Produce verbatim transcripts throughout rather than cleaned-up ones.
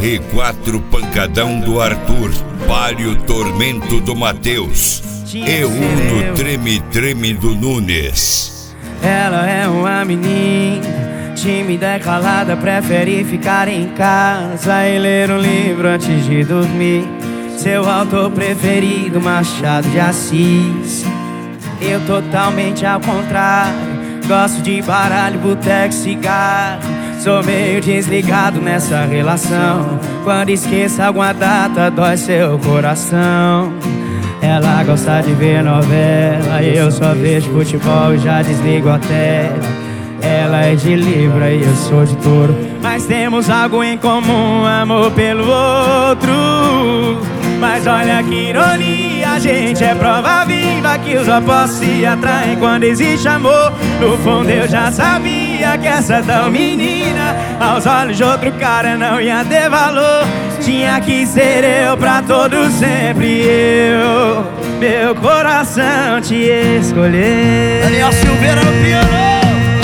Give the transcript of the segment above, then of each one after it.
R quatro pancadão do Arthur, Palio tormento do Matheus e Uno treme treme do Nunes. Ela é uma menina tímida e calada, prefere ficar em casa e ler um livro antes de dormir. Seu autor preferido, Machado de Assis. Eu totalmente ao contrário, gosto de baralho, boteco, cigarro. Sou meio desligado nessa relação. Quando esqueço alguma data, dói seu coração. Ela gosta de ver novela, eu só vejo futebol e já desligo a tela. Ela é de Libra e eu sou de Touro, mas temos algo em comum, amor pelo outro. Mas olha que ironia, a gente é prova viva que os opostos se atraem quando existe amor. No fundo eu já sabia que essa tal menina aos olhos de outro cara não ia ter valor. Tinha que ser eu pra todo sempre, eu, meu coração te escolher. Daniel Silveira no piano.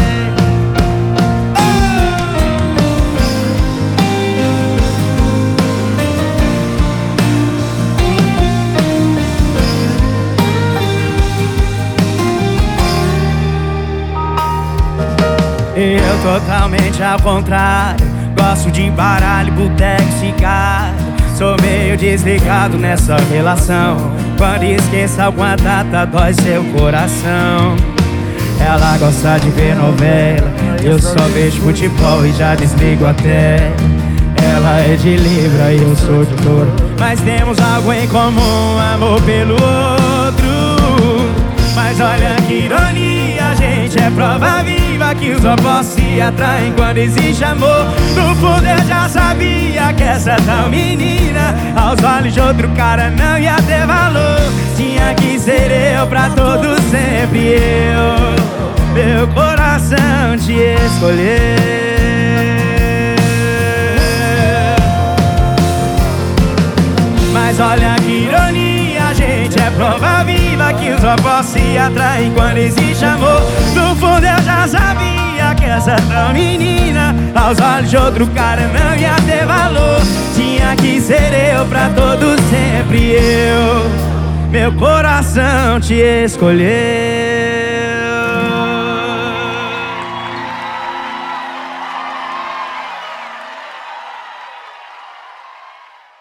Eu totalmente ao contrário, gosto de baralho, boteco, cigarro. Sou meio desligado nessa relação. Quando esqueço alguma data, dói seu coração. Ela gosta de ver novela, eu só vejo futebol e já desligo a tela. Ela é de Libra e eu sou de Touro, mas temos algo em comum, amor pelo outro. Mas olha que ironia, a gente é prova viva que os opostos se atraem quando existe amor. No fundo eu já sabia que essa tal menina aos olhos de outro cara não ia ter valor. Tinha que ser eu pra todo sempre, eu, meu coração te escolher. Mas olha que ironia, a gente é prova viva que os opostos se atraem quando existe amor. No fundo eu já sabia que essa tal menina aos olhos de outro cara não ia ter valor. Tinha que ser eu pra todo sempre, eu, meu coração te escolher.